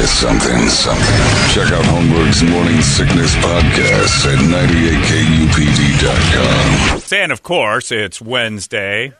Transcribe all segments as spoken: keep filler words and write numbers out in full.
you something, something. Check out Holmberg's Morning Sickness Podcast at ninety-eight K U P D dot com. And, of course, it's Wednesday.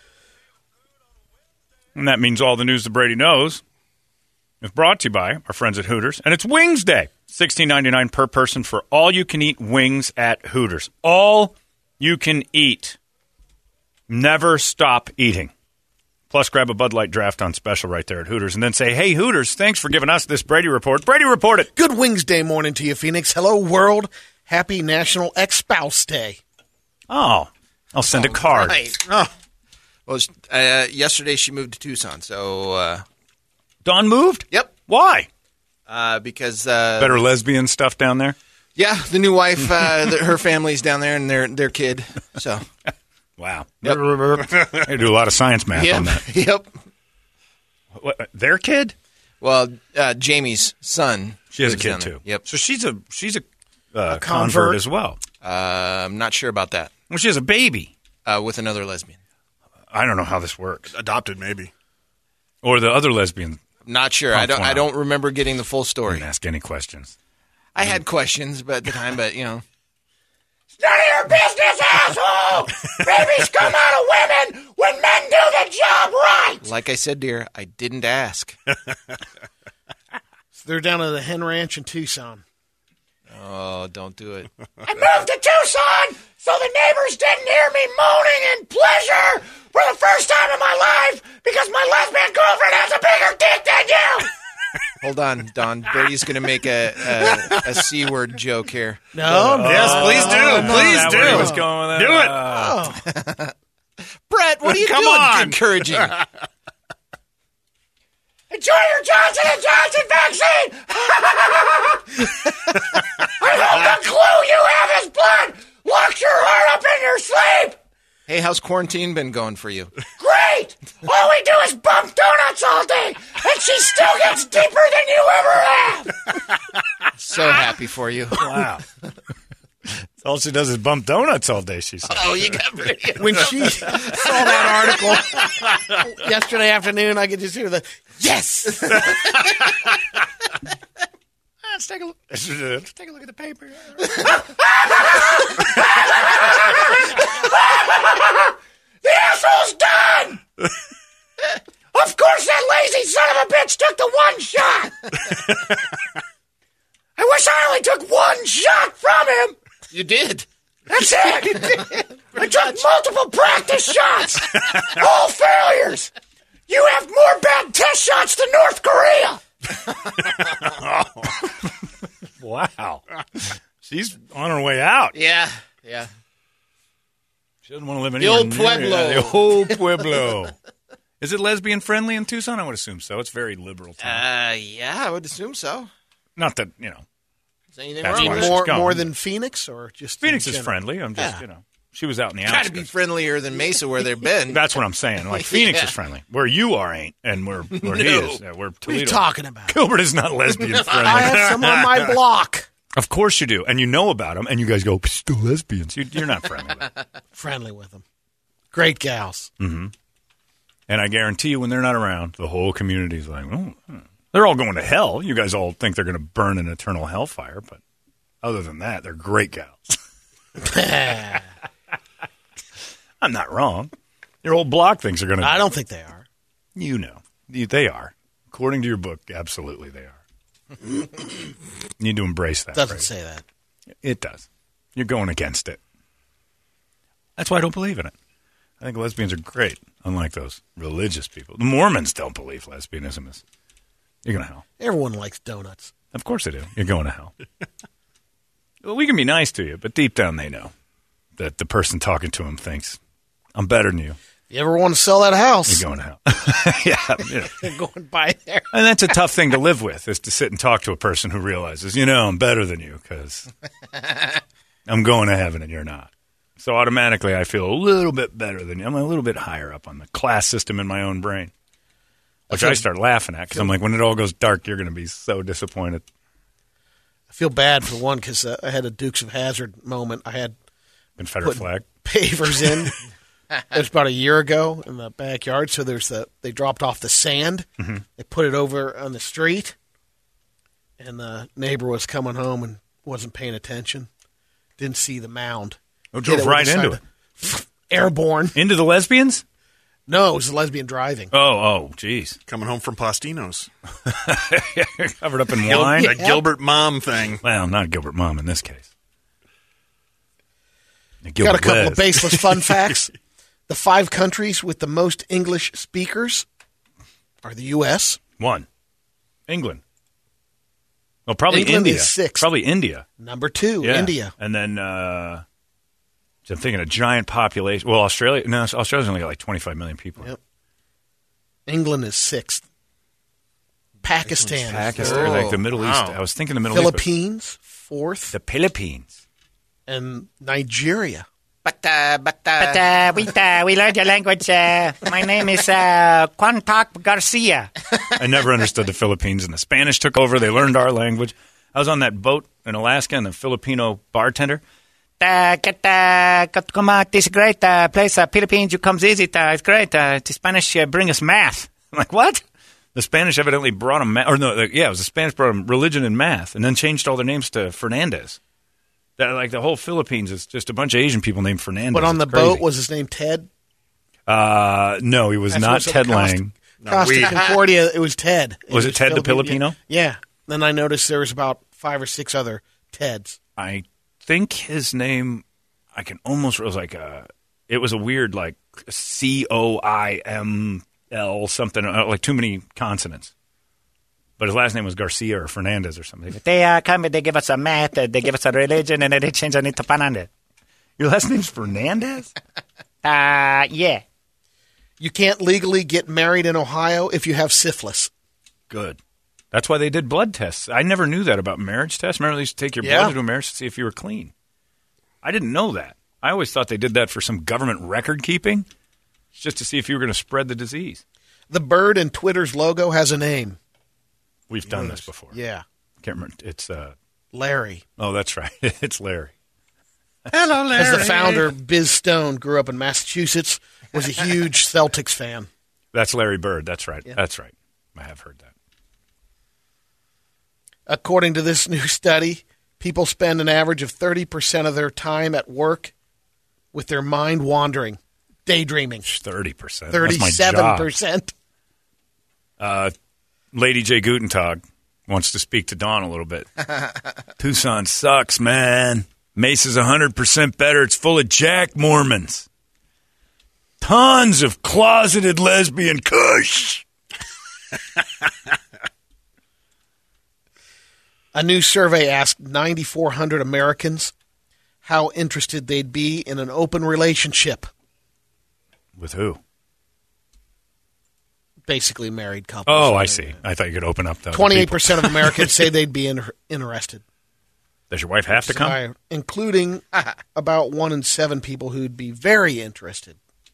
And that means all the news that Brady knows is brought to you by our friends at Hooters. And it's Wings Day. sixteen ninety-nine per person for all-you-can-eat wings at Hooters. All you can eat. Never stop eating. Plus, grab a Bud Light draft on special right there at Hooters and then say, hey, Hooters, thanks for giving us this Brady Report. Brady, report it. Good Wings Day morning to you, Phoenix. Hello, world. Happy National Ex-Spouse Day. Oh, I'll send a card. Right. Oh. Well, uh, yesterday she moved to Tucson, so... Uh, Dawn moved? Yep. Why? Uh, because... Uh, Better lesbian stuff down there? Yeah, the new wife, uh, the, her family's down there and their their kid, so... Wow. Yep. They do a lot of science math yep. on that. Yep. What, their kid? Well, uh, Jamie's son. She has a kid, too. Yep. So she's a she's a, uh, a convert. convert as well. Uh, I'm not sure about that. Well, she has a baby. Uh, with another lesbian. I don't know how this works. Adopted, maybe. Or the other lesbian. Not sure. I don't. I don't remember getting the full story. Didn't ask any questions. I had questions, but at the time, but you know. It's none of your business, asshole! Babies come out of women when men do the job right! Like I said, dear, I didn't ask. So they're down at the hen ranch in Tucson. Oh, don't do it. I moved to Tucson so the neighbors didn't hear me moaning in pleasure for the first time in my life because my lesbian girlfriend has a bigger dick than you! Hold on, Don. Brady's going to make a, a, a C-word joke here. No, no. Yes, please do. no, Please That do. where he was going with Do that? it. Oh. Brett, what are you Come doing on. encouraging? Enjoy your Johnson and Johnson vaccine! I hope the glue you have is blood locks your heart up in your sleep! Hey, how's quarantine been going for you? Great! All we do is bump donuts all day, and she still gets deeper than you ever have! So happy for you. Wow. All she does is bump donuts all day, she said. Oh, you got Brady. When she saw that article yesterday afternoon, I could just hear the, yes! Let's take a look. Let's take a look at the paper. The asshole's done! Of course that lazy son of a bitch took the one shot! I wish I only took one shot from him! You did. That's it! I took multiple practice shots! All failures! You have more bad test shots than North Korea! Wow. She's on her way out. Yeah, yeah. She doesn't want to live The anywhere old near- Pueblo. Yeah, the old Pueblo. Is it lesbian friendly in Tucson? I would assume so. It's very liberal town. Uh, yeah, I would assume so. Not that, you know. Is anything That's wrong why with she's More, gone. more than Phoenix, or just Phoenix in is general? friendly. I'm just, Yeah. you know. She was out in the Try to be outskirts. friendlier than Mesa where they've been. That's what I'm saying. Like, Phoenix Yeah. is friendly. Where you are ain't, and where, where he No. is. Yeah, where What are you Toledo. talking about? Gilbert is not lesbian I friendly. have some on my block. Of course you do. And you know about them, and you guys go, still lesbians. You, you're not friendly with them. Friendly with them. Great gals. Mm-hmm. And I guarantee you, when they're not around, the whole community's like, oh, hmm. They're all going to hell. You guys all think they're going to burn in eternal hellfire, but other than that, they're great gals. I'm not wrong. Your whole block thinks they're going to. I don't think they are. You know. You- They are. According to your book, absolutely they are. You need to embrace that. Doesn't phrase. say that. It does. You're going against it. That's why I don't believe in it. I think lesbians are great, unlike those religious people. The Mormons don't believe lesbianism is. You're going to hell. Everyone likes donuts. Of course they do. You're going to hell. Well, we can be nice to you, but deep down they know that the person talking to them thinks, I'm better than you. You ever want to sell that house? You're going to hell. yeah. yeah. You're going by there. And that's a tough thing to live with, is to sit and talk to a person who realizes, you know, I'm better than you because I'm going to heaven and you're not. So automatically I feel a little bit better than you. I'm a little bit higher up on the class system in my own brain, which I start laughing at because I'm like, when it all goes dark, you're going to be so disappointed. I feel bad for one because uh, I had a Dukes of Hazzard moment. I had Confederate put flag. pavers in. It was about a year ago in the backyard. So there's the they dropped off the sand. Mm-hmm. They put it over on the street, and the neighbor was coming home and wasn't paying attention. Didn't see the mound. Oh, drove right into it. Airborne. Into the lesbians? No, it was a lesbian driving. Oh, oh, jeez. Coming home from Postino's. Covered up in Gil- wine? A Gilbert Mom thing. Well, not a Gilbert Mom in this case. A Got a couple Wes. of baseless fun facts. The five countries with the most English speakers are the U S One. England. Well, probably England India. is sixth. Probably India. Number two, Yeah. India. And then, uh, I'm thinking a giant population. Well, Australia. No, Australia's only got like twenty-five million people. Yep. England is sixth. Pakistan, Pakistan, Oh, like the Middle wow. East. I was thinking the Middle Philippines, fourth, East. but The Philippines. and Nigeria. But, uh, but, uh, But uh, we uh, we learned your language. Uh, my name is uh, Quantoc Garcia. I never understood the Philippines, and the Spanish took over. They learned our language. I was on that boat in Alaska, and the Filipino bartender. Uh, get uh, get come out. This great uh, place, uh, Philippines. You come visit. Uh, it's great. Uh, the Spanish uh, bring us math. I'm like, what? The Spanish evidently brought them, or no, yeah, it was the Spanish brought them religion and math, and then changed all their names to Fernandez. That, like the whole Philippines is just a bunch of Asian people named Fernandez. But on the It's crazy. boat, was his name Ted? Uh, no, he was That's not what's up Ted Costa- Lang. Costa we- Concordia, it was Ted. Was it Ted the Filipino? Yeah. Then I noticed there was about five or six other Teds. I think his name, I can almost, it was like a, it was a weird like C O I M L something, uh, like too many consonants. But his last name was Garcia or Fernandez or something. They uh, come. They give us a math. Uh, they give us a religion, and then they change it into Fernandez. Your last name's Fernandez? Uh, yeah. You can't legally get married in Ohio if you have syphilis. Good. That's why they did blood tests. I never knew that about marriage tests. Remember they used to take your Yeah. blood to do a marriage to see if you were clean. I didn't know that. I always thought they did that for some government record keeping, just to see if you were going to spread the disease. The bird in Twitter's logo has a name. We've done this before. Yeah. Can't remember. It's uh. Larry. Oh, that's right. It's Larry. Hello, Larry. As the founder, Biz Stone, grew up in Massachusetts, was a huge Celtics fan. That's Larry Bird. That's right. Yeah. That's right. I have heard that. According to this new study, people spend an average of thirty percent of their time at work with their mind wandering, daydreaming. Thirty percent. That's my thirty-seven job. percent. Uh, Lady J. Gutentag wants to speak to Dawn a little bit. Tucson sucks, man. Mesa's one hundred percent better. It's full of Jack Mormons. Tons of closeted lesbian kush. A new survey asked nine thousand four hundred Americans how interested they'd be in an open relationship. With who? Basically, married couples. Oh, I see. I thought you could open up the other Twenty-eight people. percent of Americans say they'd be in, interested, Does your wife have to come? Higher, including about one in seven people who'd be very interested.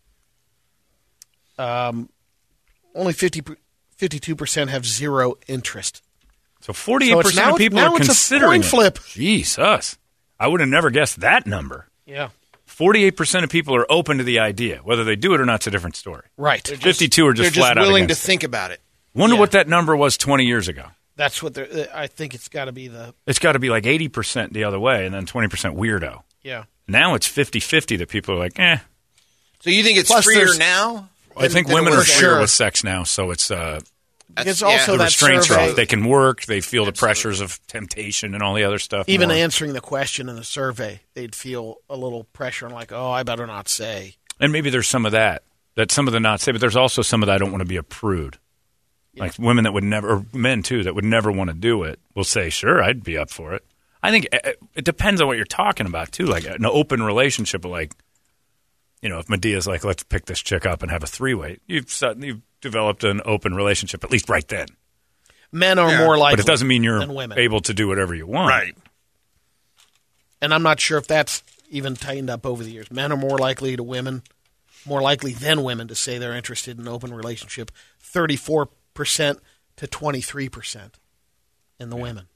Um, only fifty, fifty-two percent have zero interest. So forty-eight percent So it's now- of people now are it's a considering coin it. flip. Jesus. I would have never guessed that number. Yeah, forty-eight percent of people are open to the idea. Whether they do it or not is a different story. right. fifty-two are just They're flat just out willing to against it. think about it. Wonder Yeah. what that number was twenty years ago. That's what they're. I think it's got to be the. It's got to be like eighty percent the other way and then twenty percent weirdo. Yeah. Now it's fifty-fifty that people are like, eh. So you think it's Plus freer there's- now? I think than it women are was freer sure. with sex now, so it's uh, Because That's- also the that restraints are survey, off. They can work. They feel the pressures of temptation and all the other stuff. even more. answering the question in the survey, they'd feel a little pressure and like, oh, I better not say. And maybe there's some of that, that some of the not say, but there's also some of that I don't want to be a prude. Like women that would never, or men too, that would never want to do it will say, sure, I'd be up for it. I think it, it depends on what you're talking about too. Like an open relationship, like, you know, if Medea's like, let's pick this chick up and have a three-way, you've, you've developed an open relationship, at least right then. Men are more likely, But it doesn't mean you're than women. able to do whatever you want. Right. And I'm not sure if that's even tightened up over the years. Men are more likely to women, more likely than women to say they're interested in an open relationship. thirty-four percent to twenty-three percent in the women.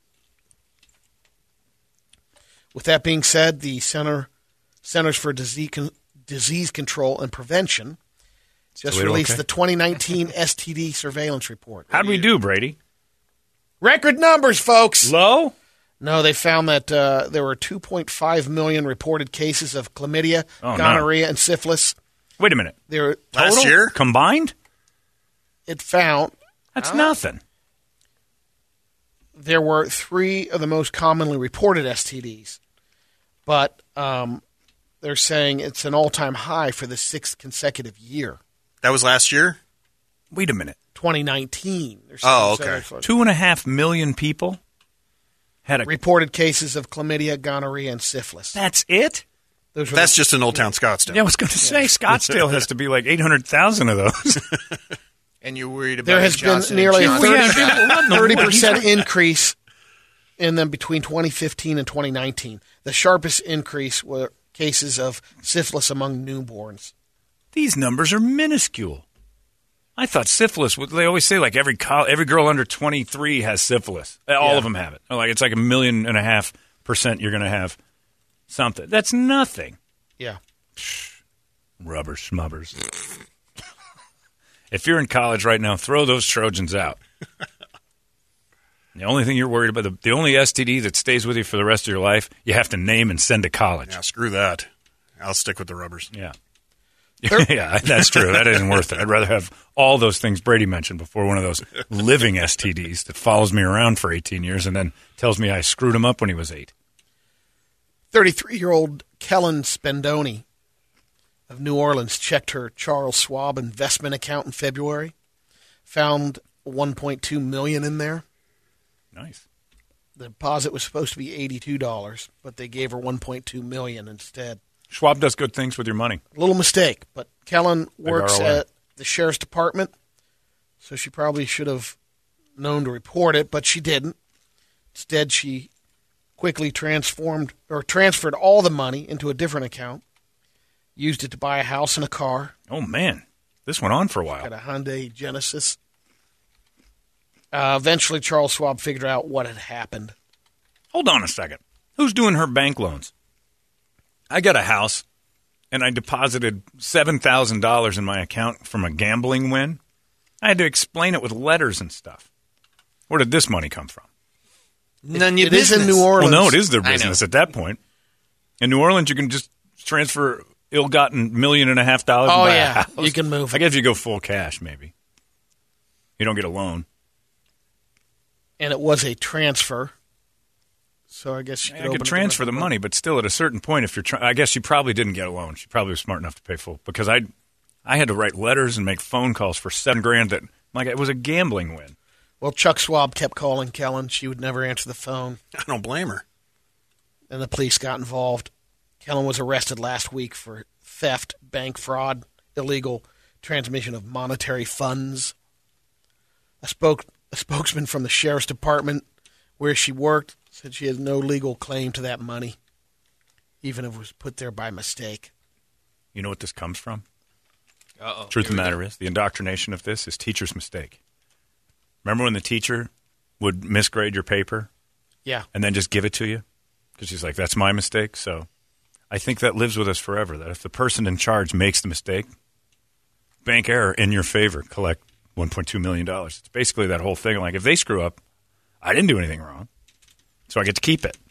With that being said, the Center Centers for Disease, Con- Disease Control and Prevention just Toledo released okay? the twenty nineteen S T D surveillance report. How'd we do, Brady? Record numbers, folks. Low? No, they found that uh, there were two point five million reported cases of chlamydia, Oh, no. gonorrhea, and syphilis. Wait a minute. There, Last Total? year? Combined? it found That's nothing. there were three of the most commonly reported S T Ds, but um, they're saying it's an all-time high for the sixth consecutive year, That was last year? Wait a minute. twenty nineteen. They're saying- Oh, so okay. that's what- Two and a half million people had a. reported cases of chlamydia, gonorrhea, and syphilis. That's it? Those were That's the- just in Old Town Scottsdale. Yeah, I was going to say Scottsdale has to be like eight hundred thousand of those. And you're worried about There has Johnson been and nearly a Johnson. Yeah, thirty what? percent increase in them between twenty fifteen and twenty nineteen. The sharpest increase were cases of syphilis among newborns. These numbers are minuscule. I thought syphilis. was- They always say like every col- every girl under twenty-three has syphilis. All Yeah. of them have it. Like it's like a million and a half percent. You're going to have something. That's nothing. Yeah. Rubber schmubbers. If you're in college right now, throw those Trojans out. The only thing you're worried about, the, the only S T D that stays with you for the rest of your life, you have to name and send to college. Yeah, screw that. I'll stick with the rubbers. Yeah. Yeah, that's true. That isn't worth it. I'd rather have all those things Brady mentioned before one of those living S T Ds that follows me around for eighteen years and then tells me I screwed him up when he was eight. thirty-three-year-old Kellen Spendoni of New Orleans checked her Charles Schwab investment account in February, found one point two million dollars in there. Nice. The deposit was supposed to be eighty-two dollars, but they gave her one point two million dollars instead. Schwab does good things with your money. A little mistake, but Kellen works R O I. at the sheriff's department, so she probably should have known to report it, but she didn't. Instead, she quickly transformed or transferred all the money into a different account, used it to buy a house and a car, Oh, man. This went on for a got while. a Hyundai Genesis. Uh, eventually, Charles Schwab figured out what had happened. Hold on a second. Who's doing her bank loans? I got a house, and I deposited seven thousand dollars in my account from a gambling win. I had to explain it with letters and stuff. Where did this money come from? None of your It is in business. New Orleans. Well, no, it is their I know. business at that point. In New Orleans, you can just transfer ill-gotten million and a half dollars. Oh, and buy a yeah. house. You can move I it. guess you go full cash, maybe. You don't get a loan. And it was a transfer. So I guess she could I open could a transfer the different- money, but still, at a certain point, if you're, try- I guess she probably didn't get a loan. She probably was smart enough to pay full because I, I had to write letters and make phone calls for seven grand. That like it was a gambling win. Well, Chuck Schwab kept calling Kellen. She would never answer the phone, I don't blame her. and the police got involved. Kellen was arrested last week for theft, bank fraud, illegal transmission of monetary funds. A, spoke, a spokesman from the sheriff's department where she worked said she has no legal claim to that money, even if it was put there by mistake. You know what this comes from? Uh-oh. Truth of Here the we matter go. is, the indoctrination of this is teacher's mistake. Remember when the teacher would misgrade your paper Yeah. and then just give it to you? Because she's like, that's my mistake. So I think that lives with us forever, that if the person in charge makes the mistake, bank error in your favor, collect one point two million dollars. It's basically that whole thing. Like, if they screw up, I didn't do anything wrong, so I get to keep it.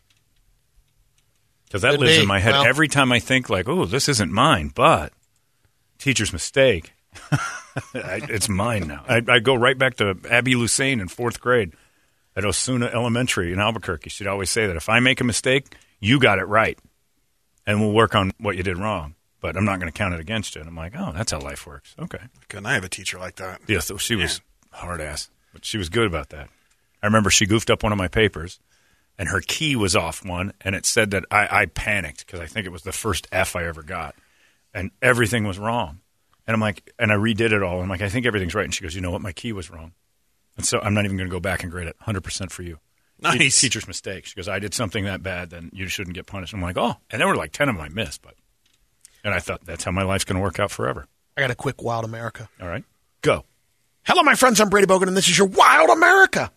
Because that Could lives be. in my head Well- every time I think, like, oh, this isn't mine, but teacher's mistake. I, it's mine now. I, I go right back to Abby Lucene in fourth grade at Osuna Elementary in Albuquerque. She'd always say that if I make a mistake, you got it right, and we'll work on what you did wrong. But I'm not going to count it against you. And I'm like, oh, that's how life works. Okay. Couldn't I have a teacher like that? Yeah, so she was hard ass, but she was good about that. I remember she goofed up one of my papers, and her key was off one, and it said that I, I panicked because I think it was the first F I ever got, and everything was wrong. And I'm like, and I redid it all. I'm like, I think everything's right. And she goes, you know what? My key was wrong. And so I'm not even going to go back and grade it. one hundred percent for you. Nice. Teacher's mistake. She goes, I did something that bad, then you shouldn't get punished. I'm like, oh. And there were like ten of them I missed, but. And I thought, that's how my life's going to work out forever. I got a quick Wild America. All right. Go. Hello, my friends. I'm Brady Bogan, and this is your Wild America.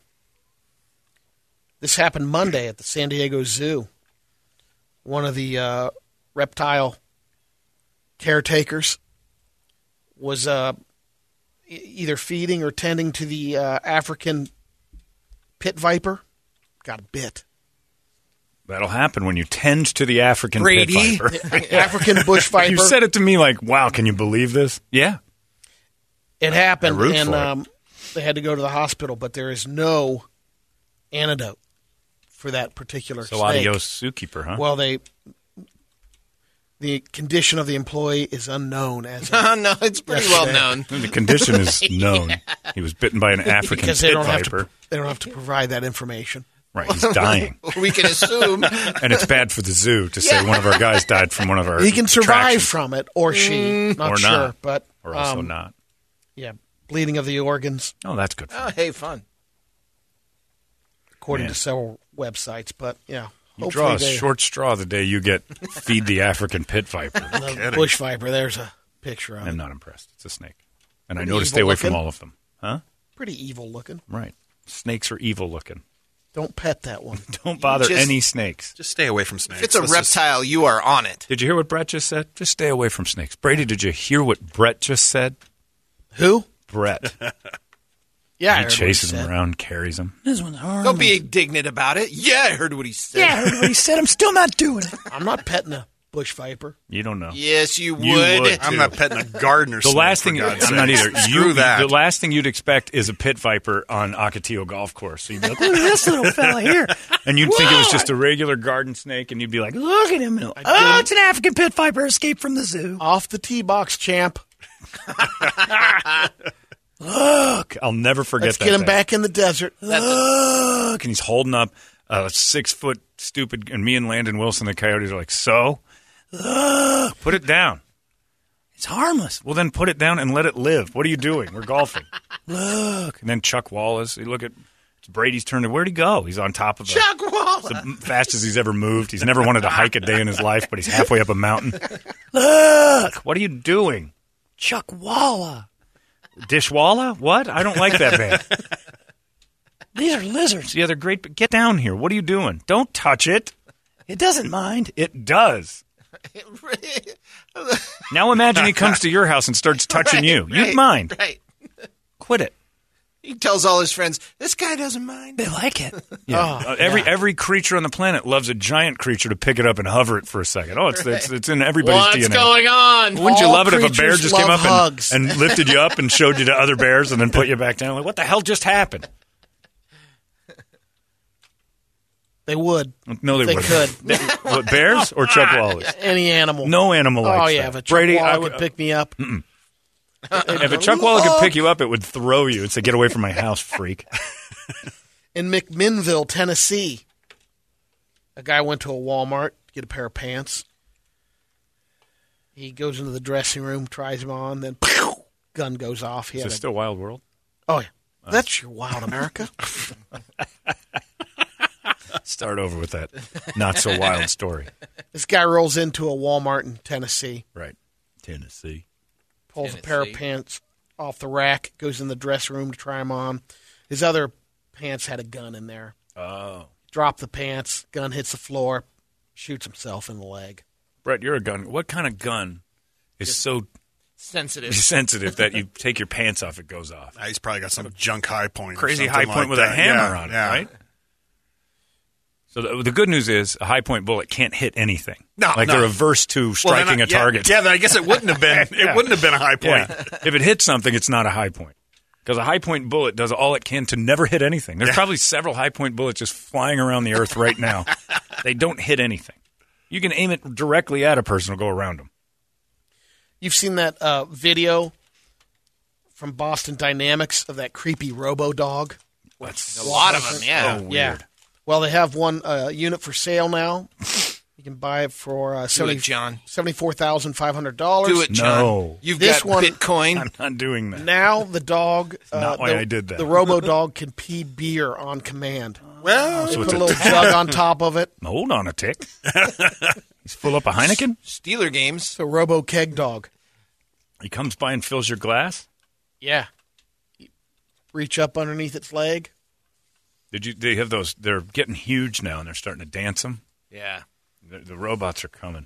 This happened Monday at the San Diego Zoo. One of the uh, reptile caretakers was uh, e- either feeding or tending to the uh, African pit viper got a bit. That'll happen when you tend to the African Brady. pit viper. African bush viper. You said it to me like, wow, can you believe this? Yeah. It happened, I root and for it. um, they had to go to the hospital, but there is no antidote for that particular So snake. adios zookeeper, huh? Well, they the condition of the employee is unknown as of Oh, no, it's pretty well Yesterday. known. The condition is known. He was bitten by an African because they pit don't have viper. to they don't have to provide that information. Right, he's dying. We can assume. And it's bad for the zoo to say one of our guys died from one of our He can survive attractions. from it, or she, not Or sure, not. but Or also um, not. yeah, bleeding of the organs, Oh, that's good. Oh, hey, fun. according Man. to several websites. But yeah, You hopefully draw a they- short straw the day you get feed the African pit viper. the bush viper. There's a picture of I'm it. not impressed. It's a snake. And I Pretty know to stay evil away from looking. all of them. Huh? Pretty evil looking. Right. Snakes are evil looking. Don't pet that one. Don't bother just- any snakes. Just stay away from snakes. If it's a Let's just- reptile, you are on it. Did you hear what Brett just said? Just stay away from snakes. Brady, did you hear what Brett just said? Who? Brett. Yeah, I He heard what chases said. them around, carries them. This one's hard. Don't be indignant about it. Yeah, I heard what he said. I heard what he said. I'm still not doing it. I'm not petting a bush viper. You don't know. Yes, you would. You would. I'm not petting a gardener The snake, last for thing God's I'm not sakes. either. Screw You, that. The last thing you'd expect is a pit viper on Ocotillo Golf Course. So you'd be like, "Look at this little fella here," and you'd think it was just a regular garden snake, and you'd be like, "Look at him! Oh, it's an African pit viper escaped from the zoo." Off the tee box, champ. Look, I'll never forget Let's that. get him thing. back in the desert. Look, and he's holding up a six foot stupid, and me and Landon Wilson, the Coyotes, are like, "So, look, put it down. It's harmless." Well, then put it down and let it live. What are you doing? We're golfing. Look, and then Chuck Wallace. You look at it's Brady's turn. To where'd he go? He's on top of a, Chuck Wallace. the fastest he's ever moved. He's never wanted to hike a day in his life, but he's halfway up a mountain. Look, what are you doing? Chuck Walla. Dishwalla? What? I don't like that band. These are lizards. Yeah, they're great, but get down here. What are you doing? Don't touch it. It doesn't mind. It does. Now imagine he comes to your house and starts touching Right, you. You'd right, mind. Right. Quit it. He tells all his friends, this guy doesn't mind. They like it. Yeah. Uh, every every creature on the planet loves a giant creature to pick it up and hover it for a second. Oh, it's it's, it's in everybody's What's D N A. going on? Wouldn't you All love it if a bear creatures just came love up hugs. and, and lifted you up and showed you to other bears and then put you back down? Like, what the hell just happened? They would. No, they, They wouldn't. could. They- what, bears or Chuck Wallace? Any animal. No animal likes Oh, yeah. that. If a Chuck Brady, Walla I could would, pick me up. if a Chuck Wallace could pick you up, it would throw you and say, "Get away from my house, freak." In McMinnville, Tennessee, a guy went to a Walmart to get a pair of pants. He goes into the dressing room, tries them on, then pew, gun goes off. He Is had it a- still Wild World? oh, yeah. That's your wild America. Start over with that not so wild story. This guy rolls into a Walmart in Tennessee, Right. Tennessee. pulls a pair of Tennessee. pants off the rack, goes in the dressing room to try them on. His other pants had a gun in there. Oh. Drop the pants, gun hits the floor, shoots himself in the leg. Brett, you're a gun. What kind of gun is so Sensitive. sensitive that you take your pants off, it goes off? Ah, he's probably got some junk high point. or Crazy something high point like with a that. hammer Yeah, on it, yeah. right? So the, the good news is a high point bullet can't hit anything. No, like no. they're averse to Well, then striking I- a yeah, target. Yeah, then I guess it wouldn't have been. Yeah. It wouldn't have been a high point. Yeah. If it hits something, it's not a high point. Because a high point bullet does all it can to never hit anything. There's probably several high point bullets just flying around the earth right now. They don't hit anything. You can aim it directly at a person or go around them. You've seen that uh, video from Boston Dynamics of that creepy robo dog? That's A lot of them, yeah. so weird. Yeah. Well, they have one uh, unit for sale now. You can buy it for uh, Do seventy it, John. seventy-four thousand five hundred dollars. Do it, John. No. You've This got one- Bitcoin. I'm not doing that. Now the dog, uh, not why the, I did that. the robo dog can pee beer on command. Well, They So put it's a a little jug on top of it. Hold on a tick. He's full up a Heineken. Steeler games. It's a robo keg dog. He comes by and fills your glass. Yeah. You reach up underneath its leg. Did you? They have those. They're getting huge now, and they're starting to dance them. Yeah. The, the robots are coming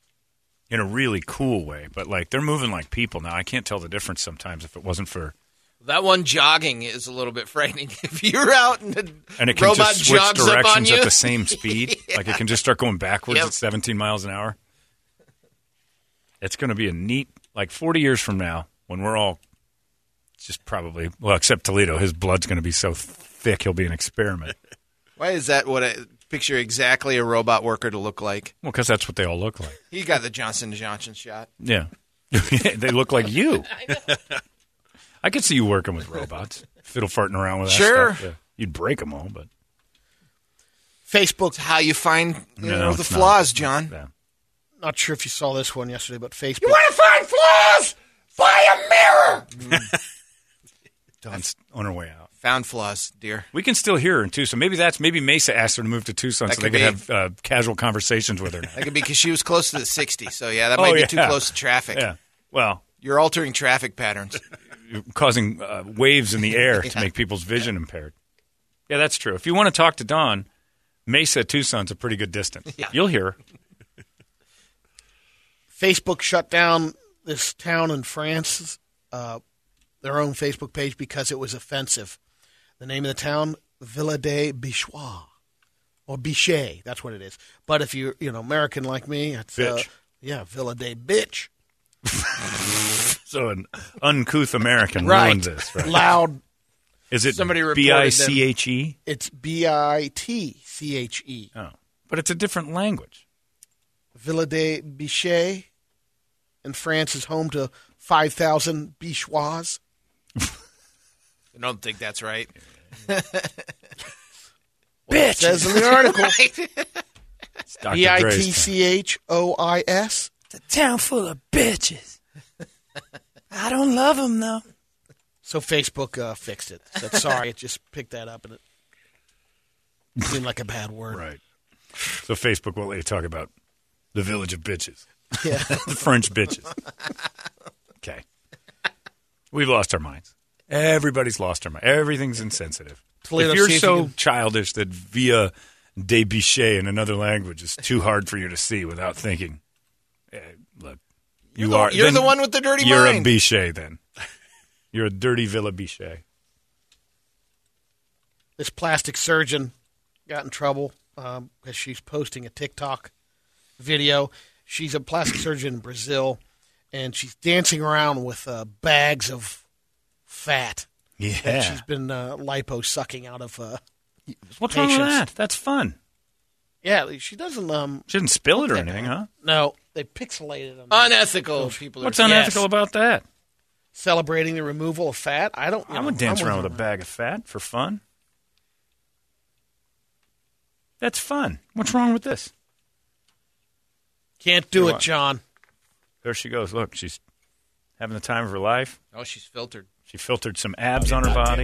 in a really cool way, but like they're moving like people now. I can't tell the difference sometimes if it wasn't for That one jogging is a little bit frightening. If you're out and a And it can robot just switch jogs up on directions you. at the same speed. Yeah. Like it can just start going backwards Yep. at seventeen miles an hour. It's going to be a neat, like forty years from now, when we're all just probably, well, except Toledo, his blood's going to be so thick he'll be an experiment. Why is that what I picture exactly a robot worker to look like? Well, because that's what they all look like. He got the Johnson and Johnson shot. Yeah. They look like you. I could see you working with robots, fiddle farting around with that Sure. stuff. Yeah. You'd break them all, but Facebook. It's how you find you No, know, the it's not. flaws, John. yeah. Not sure if you saw this one yesterday, but Facebook. You want to find flaws? Buy a mirror. Dawn's on her way out. Found flaws, dear. We can still hear her in Tucson. Maybe that's maybe Mesa asked her to move to Tucson That so they could could be. have uh, casual conversations with her. Now. That could be because she was close to the sixty. So, yeah, that Oh, might be yeah. too close to traffic. Yeah. Well, You're altering traffic patterns. causing uh, waves in the air to make people's vision impaired. Yeah, that's true. If you want to talk to Dawn, Mesa, Tucson's a pretty good distance. Yeah. You'll hear her. Facebook shut down this town in France, uh, their own Facebook page because it was offensive. The name of the town, Villa de Bichois, or Bichet, that's what it is. But if you're, you know, American like me, it's uh, Bitch. yeah, Villa de Bitch. So an uncouth American Right, ruins this. Right? loud. Is it Somebody reported B I C H E? It's B I T C H E. Oh, but it's a different language. Villa de Bichet in France is home to five thousand Bichois. I don't think that's right. It says in the article. It's Doctor B I Dre's T town. C H O I S. A town full of bitches. I don't love them, though. So Facebook uh, fixed it. Said, sorry, it just picked that up and it seemed like a bad word. Right. So Facebook won't let you talk about the village of bitches. Yeah. The French bitches. Okay. We've lost our minds. Everybody's lost their mind. Everything's insensitive. Toledo, if you're see if so you can- childish that via de Bichet in another language is too hard for you to see without thinking, eh, look, you the- are. you're then the one with the dirty you're mind. a Bichet then. You're a dirty Villa Bichet. This plastic surgeon got in trouble because um, she's posting a TikTok video. She's a plastic surgeon in Brazil, and she's dancing around with uh, bags of fat that Yeah. she's been uh, lipo-sucking out of uh, What's wrong with patients. that? That's fun. Yeah, she doesn't. Um, She didn't spill it or anything, huh? no, they pixelated them. Unethical. People are What's unethical Yes. about that? Celebrating the removal of fat. I don't. You I know, would dance I'm around with a her. bag of fat for fun. That's fun. What's wrong with this? Can't do You're it, what? John. There she goes. Look, she's having the time of her life. Oh, she's filtered. She filtered some abs on her body.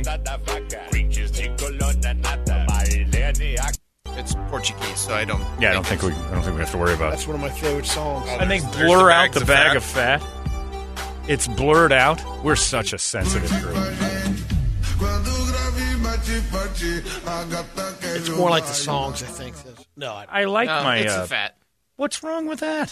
It's Portuguese, so I don't. Yeah, I don't think we. I don't think we have to worry about it. That's one of my favorite songs. And they There's blur the out bags the of bag fat. of fat. It's blurred out. We're such a sensitive group. It's more like the songs, I think. No, I, I like No, my. it's uh, the fat. What's wrong with that?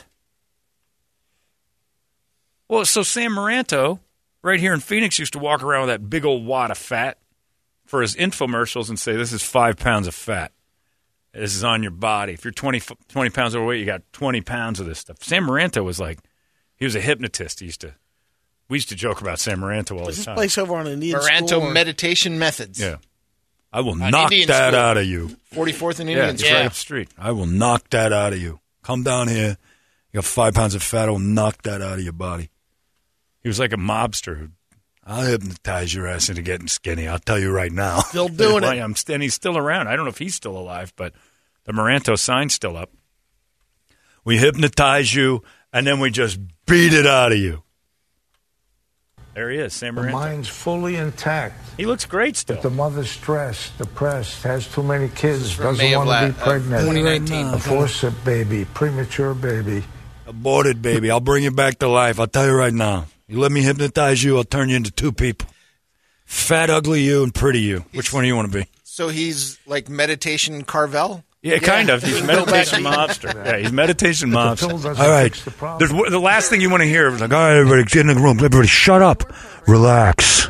Well, so Sam Moranto, right here in Phoenix, used to walk around with that big old wad of fat for his infomercials and say, "This is five pounds of fat. This is on your body. If you're twenty, twenty pounds overweight, you got twenty pounds of this stuff." Sam Moranto was like, he was a hypnotist. He used to, we used to joke about Sam Moranto all was the this time. place over on Indian Moranto School? or- meditation methods. Yeah. I will On knock Indian that School. out of you. forty-fourth and Yeah, Indian. it's Street. right up the street. I will knock that out of you. Come down here. You got five pounds of fat. I will knock that out of your body. He was like a mobster. Who, I'll hypnotize your ass into getting skinny. I'll tell you right now. Still doing Well, it. I'm st- and he's still around. I don't know if he's still alive, but the Moranto sign's still up. We hypnotize you, and then we just beat it out of you. There he is, Sam The Moranto. mind's fully intact. He looks great still. But the mother's stressed, depressed, has too many kids, from doesn't May of want to la- be uh, pregnant. twenty nineteen. A forceps baby, premature baby. Aborted, baby. I'll bring you back to life. I'll tell you right now. You let me hypnotize you, I'll turn you into two people. Fat, ugly you, and pretty you. Which one do you want to be? So he's like meditation Carvel? Yeah, kind of. He's meditation mobster. Yeah, he's meditation pill mobster. doesn't All right. fix the problem. There's, the last thing you want to hear is like, all right, everybody, get in the room. Everybody, shut up. Relax.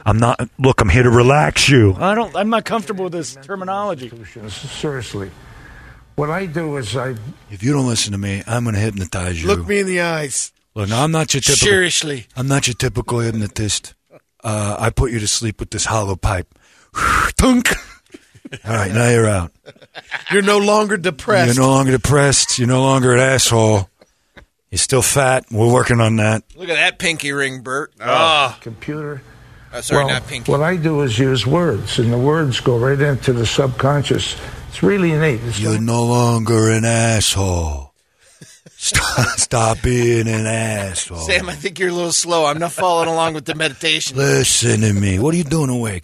I'm not. Look, I'm here to relax you. I don't. I'm not comfortable with this terminology. Seriously. What I do is I... If you don't listen to me, I'm going to hypnotize you. Look me in the eyes. Look, now I'm not your typical... Seriously. I'm not your typical hypnotist. Uh, I put you to sleep with this hollow pipe. Tunk. All right, now you're out. You're no longer depressed. You're no longer depressed. You're no longer an asshole. You're still fat. We're working on that. Look at that pinky ring, Bert. Oh. Computer. Oh, sorry, well, not pinky. What I do is use words, and the words go right into the subconscious. It's really innate. It's You're no longer an asshole. Stop, stop being an asshole. Sam, I think you're a little slow. I'm not following along with the meditation. Listen to me. What are you doing awake?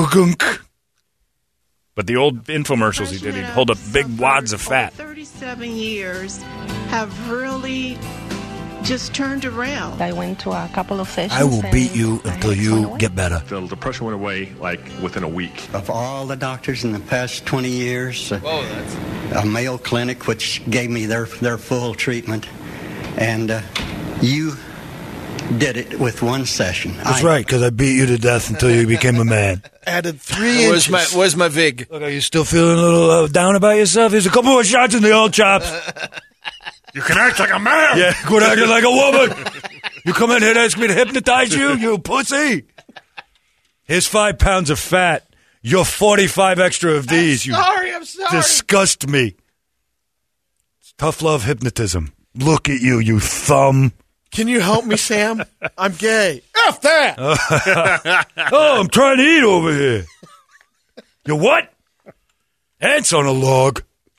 But the old infomercials he did, he'd hold up big wads of fat. thirty-seven years have really just turned around. I went to a couple of sessions. I will beat you until you get better. The depression went away like within a week. Of all the doctors in the past twenty years, uh, Whoa, that's... a Mayo Clinic, which gave me their, their full treatment, and uh, you did it with one session. That's I, right, because I beat you to death until you became a man. Added three Where's inches. my, where's my vig? Look, are you still feeling a little uh, down about yourself? There's a couple more shots in the old chops. You can act like a man. Yeah, quit acting like a woman. You come in here to ask me to hypnotize you, you pussy. Here's five pounds of fat. You're forty-five extra of these. I'm sorry, I'm sorry. You disgust me. It's tough love hypnotism. Look at you, you thumb. Can you help me, Sam? I'm gay. F that! Oh, I'm trying to eat over here. You what? Ants on a log.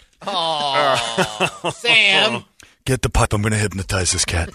Oh, Sam. Get the pipe. I'm going to hypnotize this cat.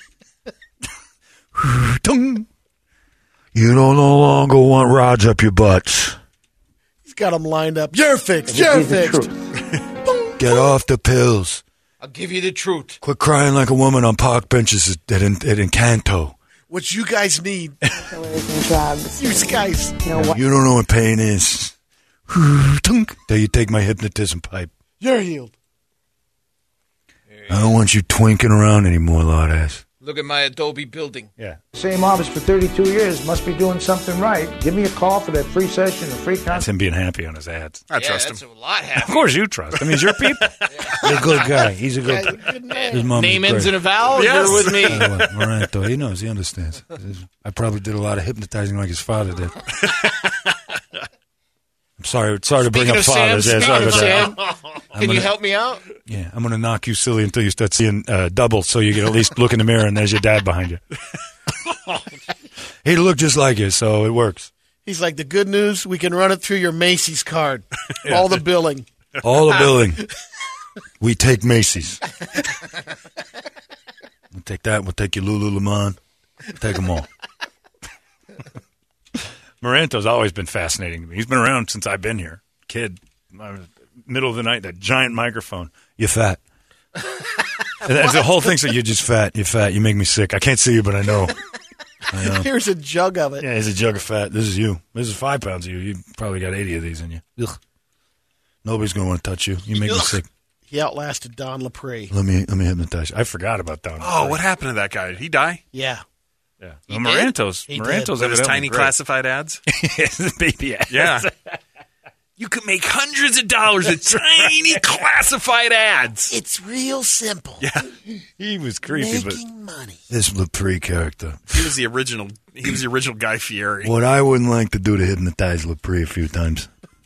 You don't no longer want rods up your butts. He's got them lined up. You're fixed. You're fixed. Get off the pills. I'll give you the truth. Quit crying like a woman on park benches at, at, at Encanto. What you guys need. Pillars and drugs. You guys. You know what? You don't know what pain is. There you take my hypnotism pipe. You're healed. I don't want you twinking around anymore, lard ass. Look at my Adobe building. Yeah. Same office for thirty-two years. Must be doing something right. Give me a call for that free session, a free That's consult. him being happy on his ads. I yeah, trust that's him. a lot Of happening. course you trust. I mean, he's your people. He's a good guy. He's a good guy. His mom Name is ends great. in a vowel. Yes. You're with me. Oh, well, Moranto, he knows. He understands. I probably did a lot of hypnotizing like his father did. I'm sorry. Sorry to bring Speaking up of fathers. Sam, Yeah, sorry speaking about of that. Sam, I'm can you gonna- help me out? Yeah, I'm going to knock you silly until you start seeing uh, double, so you can at least look in the mirror and there's your dad behind you. He looked just like you, so it works. He's like, the good news, we can run it through your Macy's card. All the billing. All the billing. We take Macy's. We'll take that. We'll take your Lululemon. We'll take them all. Moranto's always been fascinating to me. He's been around since I've been here. Kid, middle of the night, that giant microphone. You're fat. That's the whole thing. So you're just fat. You're fat. You make me sick. I can't see you, but I know. I know. Here's a jug of it. Yeah, here's a jug of fat. This is you. This is five pounds of you. You probably got eighty of these in you. Ugh. Nobody's going to want to touch you. You make me Ugh. sick. He outlasted Don LaPree. Let me let me hypnotize you. I forgot about that. Oh, what happened to that guy? Did he die? Yeah. Yeah. He Well, did? Moranto's. He Moranto's With his evidently tiny great. classified ads? His baby ass. Yeah. You could make hundreds of dollars with tiny classified ads. It's real simple. Yeah. He was creepy, but Making money. This LaPree character. He was the original. He was the original Guy Fieri. What I wouldn't like to do to hypnotize LaPree a few times.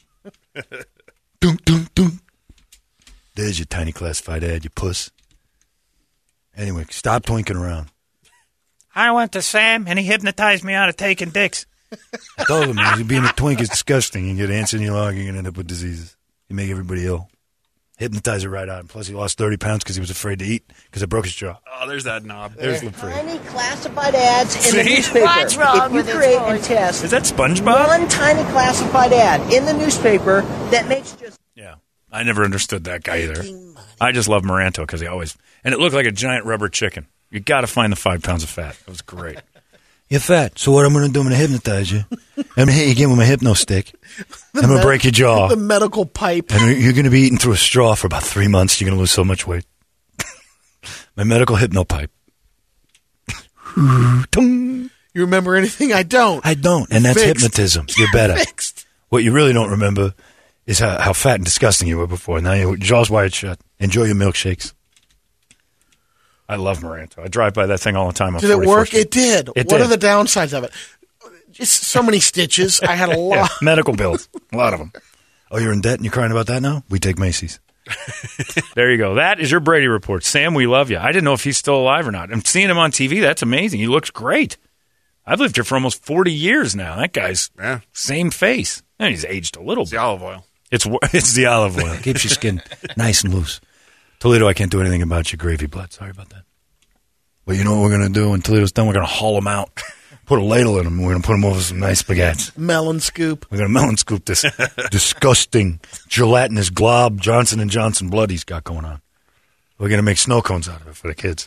Dunk, dunk, dunk. There's your tiny classified ad, you puss. Anyway, stop twinking around. I went to Sam, and he hypnotized me out of taking dicks. I told him, man, being a twink is disgusting. You get ants in your lung, you're going to end up with diseases. You make everybody ill. Hypnotize it right out. And plus, he lost thirty pounds because he was afraid to eat because I broke his jaw. Oh, there's that knob. There's LaPree. Tiny classified ads in the See? newspaper. What's wrong if you with this create voice? and test is that SpongeBob? one tiny classified ad in the newspaper that makes just Yeah. I never understood that guy either. I just love Moranto because he always, and it looked like a giant rubber chicken. You got to find the five pounds of fat. It was great. You're fat. So what I'm going to do, I'm going to hypnotize you. I'm going to hit you again with my hypno stick. I'm going to break your jaw. The medical pipe. And you're going to be eating through a straw for about three months. You're going to lose so much weight. My medical hypno pipe. You remember anything? I don't. I don't, and that's Fixed. hypnotism. You're better. Fixed. What you really don't remember is how, how fat and disgusting you were before. Now your jaw's wired shut. Enjoy your milkshakes. I love Maranto. I drive by that thing all the time. On Did it work? Street. It did. It what did. are the downsides of it? Just so many stitches. I had a lot. Yeah, medical bills. A lot of them. Oh, you're in debt and you're crying about that now? We take Macy's. There you go. That is your Brady Report. Sam, we love you. I didn't know if he's still alive or not. I'm seeing him on T V. That's amazing. He looks great. I've lived here for almost forty years now. That guy's Yeah. same face. And he's aged a little It's bit. the olive oil. It's it's the olive oil. Keeps your skin nice and loose. Toledo, I can't do anything about your gravy blood. Sorry about that. But you know what we're going to do when Toledo's done? We're going to haul them out. Put a ladle in them. We're going to put them over some nice spaghettis. Melon scoop. We're going to melon scoop this disgusting gelatinous glob Johnson and Johnson blood he's got going on. We're going to make snow cones out of it for the kids.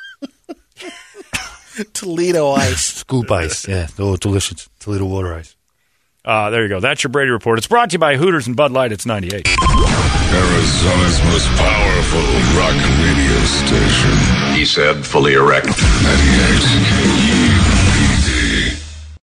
Toledo ice. Scoop ice. Yeah. Oh, delicious. Toledo water ice. Uh, there you go. That's your Brady Report. It's brought to you by Hooters and Bud Light. It's ninety-eight. Arizona's most powerful rock radio station. He said, fully erect. ninety-eight